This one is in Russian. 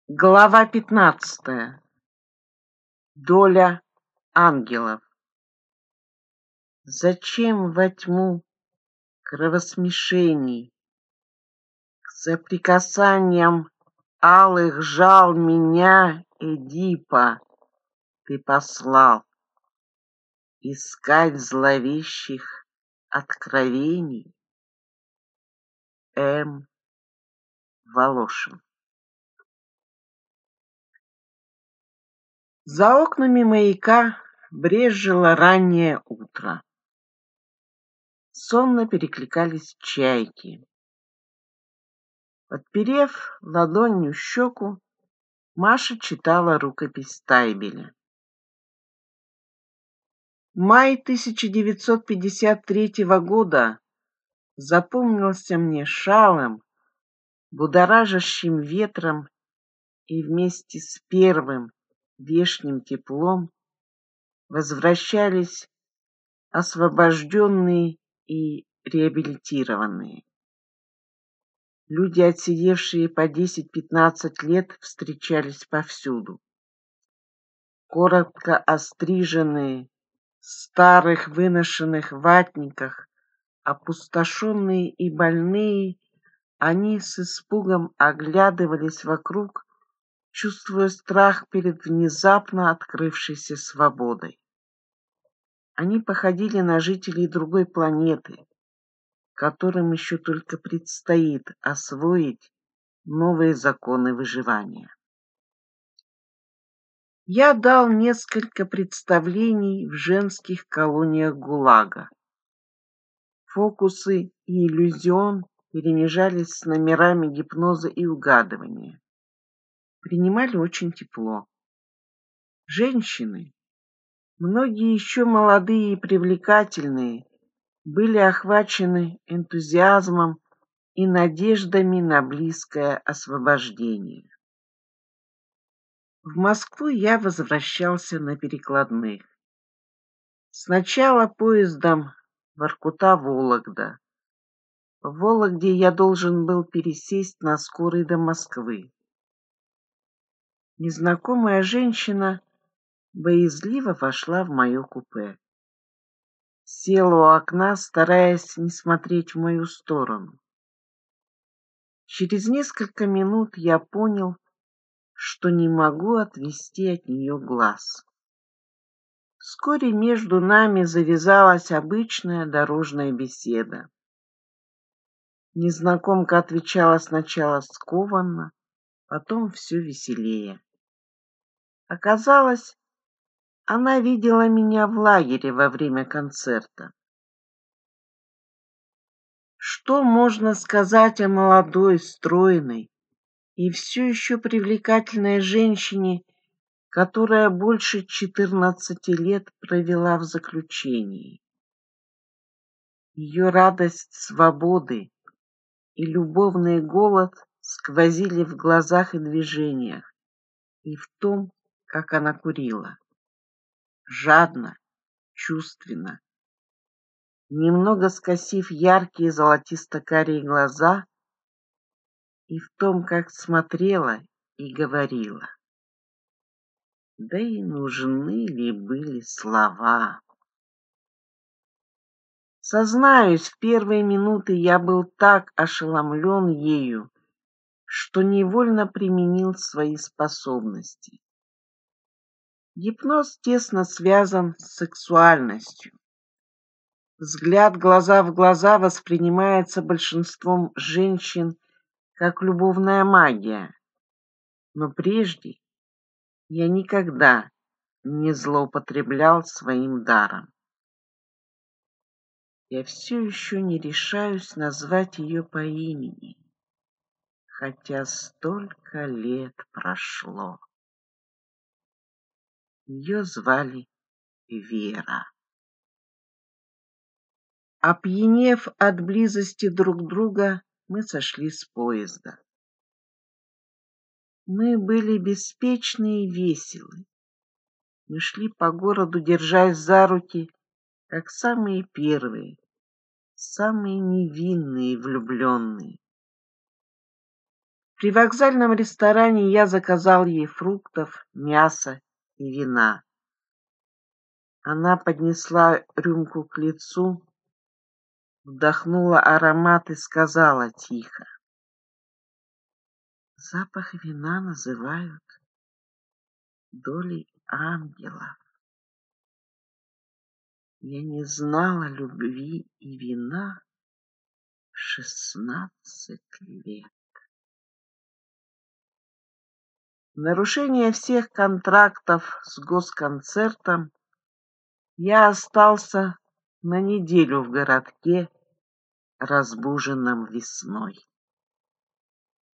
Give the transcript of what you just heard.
Глава 15. Доля ангелов. Зачем во тьму кровосмешений к соприкасаниям алых жал меня, Эдипа, ты послал искать зловещих откровений? М. Волошин. За окнами маяка брежило раннее утро. Сонно перекликались чайки. Подперев ладонью щеку, Маша читала рукопись Тайбеля. Май 1953 года запомнился мне шалым, будоражащим ветром, и вместе с первым вешним теплом возвращались освобожденные и реабилитированные. Люди, отсидевшие по 10-15 лет, встречались повсюду. Коротко остриженные, в старых выношенных ватниках, опустошенные и больные, они с испугом оглядывались вокруг, чувствуя страх перед внезапно открывшейся свободой. Они походили на жителей другой планеты, которым еще только предстоит освоить новые законы выживания. Я дал несколько представлений в женских колониях ГУЛАГа. Фокусы и иллюзион перемежались с номерами гипноза и угадывания. Принимали очень тепло. Женщины, многие еще молодые и привлекательные, были охвачены энтузиазмом и надеждами на близкое освобождение. В Москву я возвращался на перекладных. Сначала поездом Воркута-Вологда. В Вологде я должен был пересесть на скорый до Москвы. Незнакомая женщина боязливо вошла в мое купе. Села у окна, стараясь не смотреть в мою сторону. Через несколько минут я понял, что не могу отвести от нее глаз. Вскоре между нами завязалась обычная дорожная беседа. Незнакомка отвечала сначала скованно, потом все веселее. Оказалось, она видела меня в лагере во время концерта. Что можно сказать о молодой, стройной и все еще привлекательной женщине, которая больше 14 лет провела в заключении? Ее радость свободы и любовный голод сквозили в глазах и движениях, и в том, как она курила. Жадно, чувственно. Немного скосив яркие золотисто-карие глаза, и в том, как смотрела и говорила. Да и нужны ли были слова? Сознаюсь, в первые минуты я был так ошеломлен ею, что невольно применил свои способности. Гипноз тесно связан с сексуальностью. Взгляд глаза в глаза воспринимается большинством женщин как любовная магия, но прежде я никогда не злоупотреблял своим даром. Я все еще не решаюсь назвать ее по имени, хотя столько лет прошло. Ее звали Вера. Опьянев от близости друг друга, мы сошли с поезда. Мы были беспечны и веселы. Мы шли по городу, держась за руки, как самые первые, самые невинные влюбленные. При вокзальном ресторане я заказал ей фруктов, мяса и вина. Она поднесла рюмку к лицу, вдохнула аромат и сказала тихо: «Запах вина называют долей ангела. Я не знала любви и вина 16 лет». В нарушение всех контрактов с госконцертом я остался на неделю в городке, разбуженном весной.